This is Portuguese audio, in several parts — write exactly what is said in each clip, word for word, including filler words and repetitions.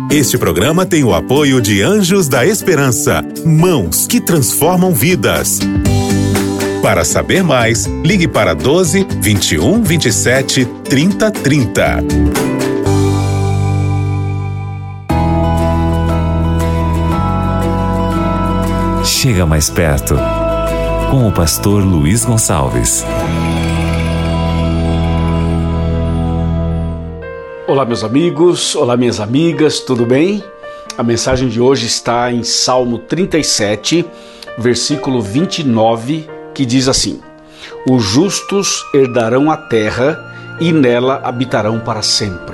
Este programa tem o apoio de Anjos da Esperança, mãos que transformam vidas. Para saber mais, ligue para doze, vinte e um, vinte e sete, trinta, trinta. Chega mais perto, com o pastor Luiz Gonçalves. Olá, meus amigos, olá, minhas amigas, tudo bem? A mensagem de hoje está em Salmo trinta e sete, versículo vinte e nove, que diz assim: Os justos herdarão a terra e nela habitarão para sempre.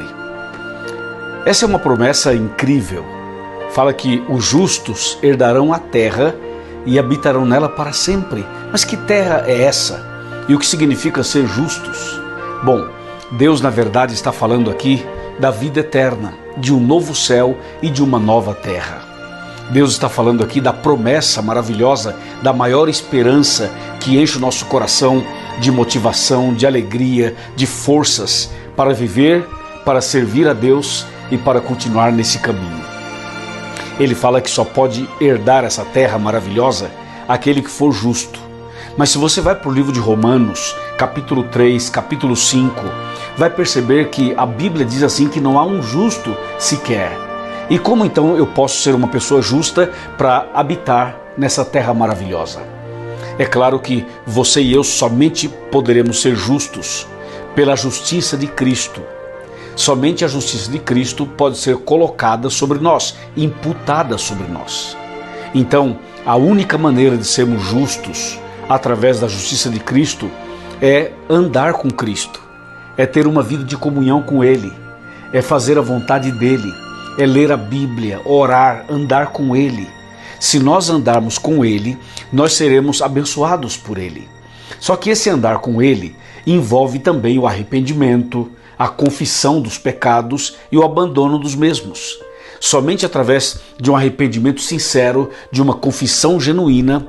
Essa é uma promessa incrível. Fala que os justos herdarão a terra e habitarão nela para sempre. Mas que terra é essa? E o que significa ser justos? Bom, Deus, na verdade, está falando aqui da vida eterna, de um novo céu e de uma nova terra. Deus está falando aqui da promessa maravilhosa, da maior esperança que enche o nosso coração de motivação, de alegria, de forças para viver, para servir a Deus e para continuar nesse caminho. Ele fala que só pode herdar essa terra maravilhosa aquele que for justo. Mas se você vai para o livro de Romanos, capítulo três, capítulo cinco, vai perceber que a Bíblia diz assim que não há um justo sequer. E como então eu posso ser uma pessoa justa para habitar nessa terra maravilhosa? É claro que você e eu somente poderemos ser justos pela justiça de Cristo. Somente a justiça de Cristo pode ser colocada sobre nós, imputada sobre nós. Então, a única maneira de sermos justos através da justiça de Cristo é andar com Cristo, é ter uma vida de comunhão com Ele, é fazer a vontade dEle, é ler a Bíblia, orar, andar com Ele. Se nós andarmos com Ele, nós seremos abençoados por Ele. Só que esse andar com Ele envolve também o arrependimento, a confissão dos pecados e o abandono dos mesmos. Somente através de um arrependimento sincero, de uma confissão genuína,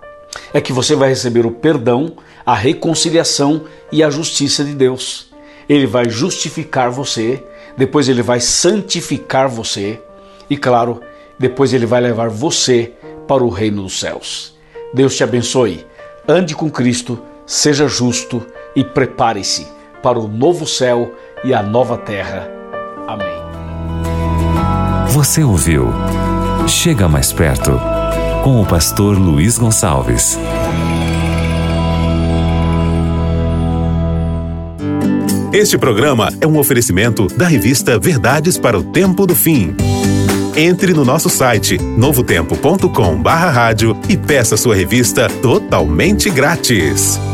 é que você vai receber o perdão, a reconciliação e a justiça de Deus. Ele vai justificar você, depois ele vai santificar você e, claro, depois ele vai levar você para o reino dos céus. Deus te abençoe. Ande com Cristo, seja justo e prepare-se para o novo céu e a nova terra. Amém. Você ouviu Chega Mais Perto, com o pastor Luiz Gonçalves. Este programa é um oferecimento da revista Verdades para o Tempo do Fim. Entre no nosso site novo tempo ponto com barra rádio e peça sua revista totalmente grátis.